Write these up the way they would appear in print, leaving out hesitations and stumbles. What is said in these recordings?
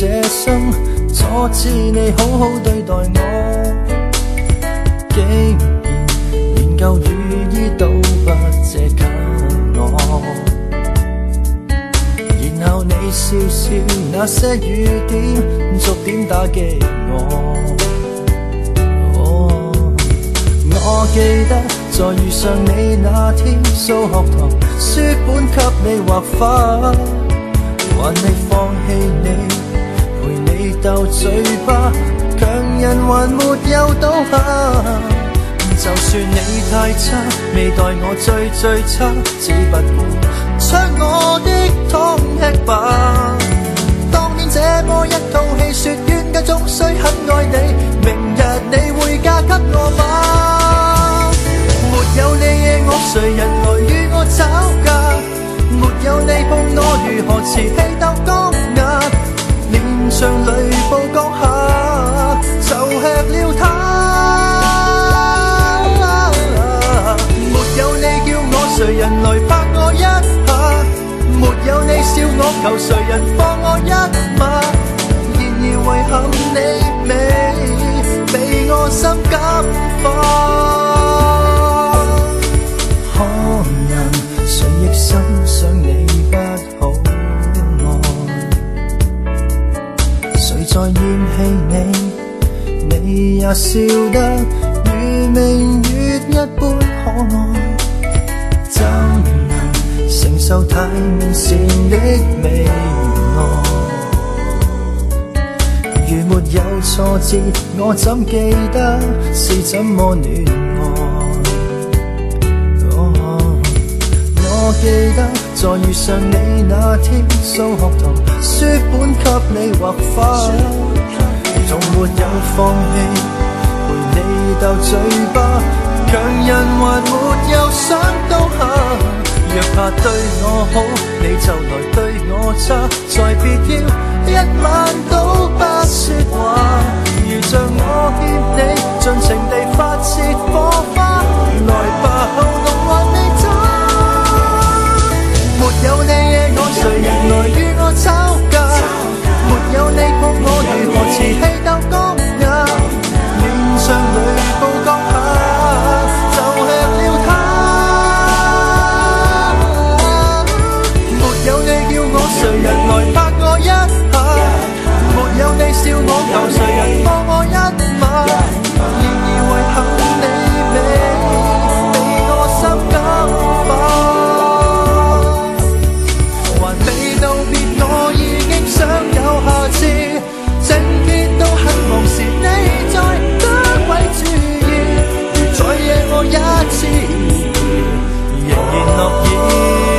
这生，阻止你好好对待我。竟然连旧雨衣都不借给我，然後你笑笑，那些雨點逐點打擊我。我記得在遇上你那天，數學堂書本給你畫花，還未放棄你，陪你鬥嘴巴，強人還沒有倒下。就算你太差，未待我最差，只不過將我的湯吃吧。當年這麼一套戲，說冤家終須很愛你，明日你會嫁給我嗎？沒有你惹我，誰人來與我吵架？沒有你碰我，如何持氣鬥高壓？連場雷暴降下，就吃了它。沒有你叫我，誰人來拍我一下？沒有你笑我，求誰人放我一馬？然而遺憾你未被我心感化。可能誰亦心想你不好愛，誰在厭棄你？你也笑得如明月一般可愛。怎能承受太面善的美愛？如沒有挫折，我怎記得是怎麼戀愛？我記得在遇上你那天，數學堂書本給你畫花，仲沒有放棄，陪你鬥嘴巴，強人還沒有想到下。若怕對我好，你就來對我差，再別要一晚都不說話。如像我欠你，盡情地發泄火花，來吧後路還未走。沒有你惹我，誰人來與我吵架？沒有你碰我，如何持氣鬥高壓？面上雷暴降下，就吃了它。誰人來拍我一下？沒有你笑我，求誰人放我一馬？然而遺憾你未被我心感化，還未道別我已經想有下次，整天都很忙時你在得位注意，如再惹我一次，仍然樂意。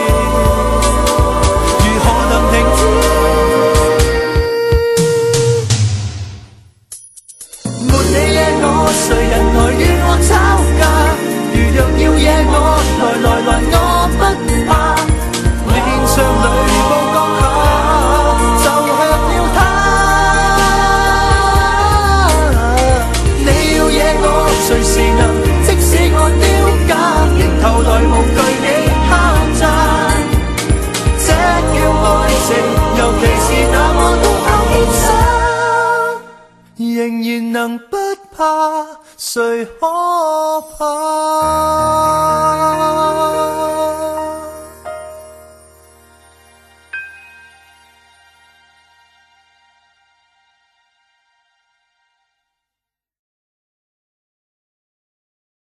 誰人來與我吵架？如若要惹我，來，我不怕。面上雷暴降下，就吃了它。你要惹我，隨時能，即使我丟架，迎頭來無懼你敲詐。這叫愛情，尤其是那麼多口險傷，仍然能不怕，誰可怕？